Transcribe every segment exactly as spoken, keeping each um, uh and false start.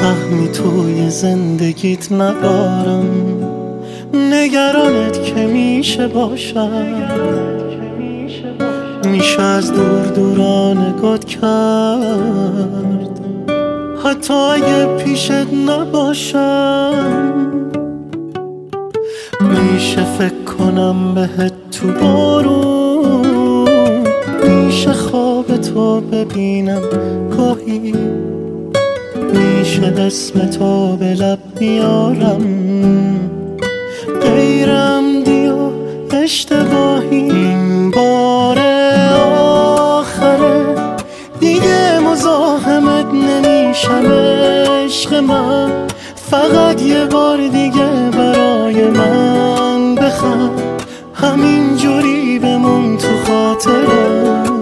سهمی توی زندگیت ندارم، نگرانت که میشه باشم، میشه از دور دوران نگات کرد حتی اگه پیشت نباشم. میشه فکر کنم بهت تو بارون، میشه خواب تو ببینم گاهی، میشه اسم تو به لب بیارم غیرم دیو اشتباهی. این بار آخره دیگه مزاحمت نمیشم عشق من، فقط یه بار دیگه برای من بخند، همین جوری بمون تو خاطرم.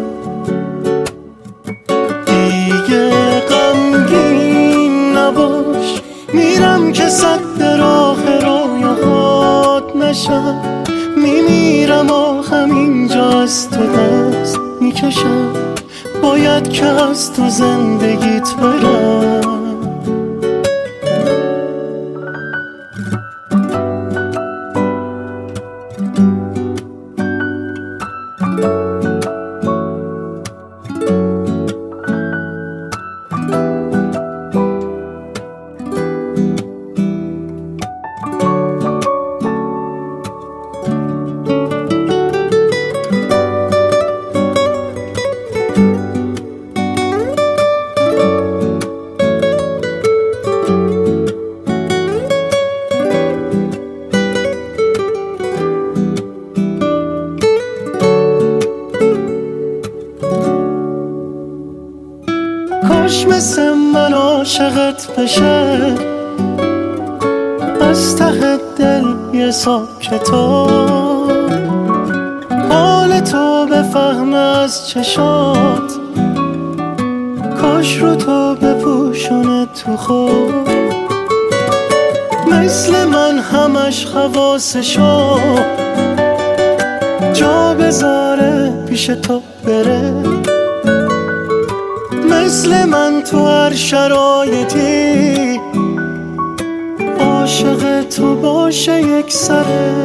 دیگه غمگین نباش، میرم که صد راه رویاهات نشم، میمیرم آخم اینجا از تو دست میکشم، باید که از تو زندگیت برم. کاش مثل من عاشقت بشه، از ته دل یه صاحب کتاب حال تو بفهم از چشات، کاش رو تو بپوشونه تو خود، مثل من همش خواستشو جا بذاره پیش تو بره، مثل من تو هر شرایطی عاشق تو باشه یک سره.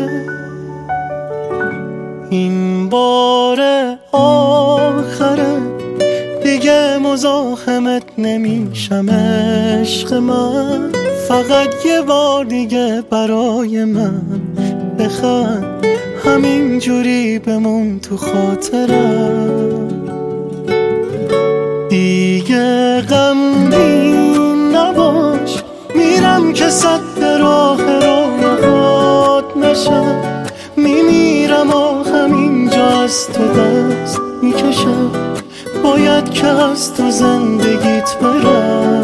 این بار آخره دیگه مزاحمت نمیشم عشق من، فقط یه بار دیگه برای من بخند، همین جوری بمون تو خاطرم. دیگه غمگین نباش، میرم که صد راه رویاهات نشم، میمیرم آخم اینجا از تو دست میکشم، باید که از تو زندگیت برم.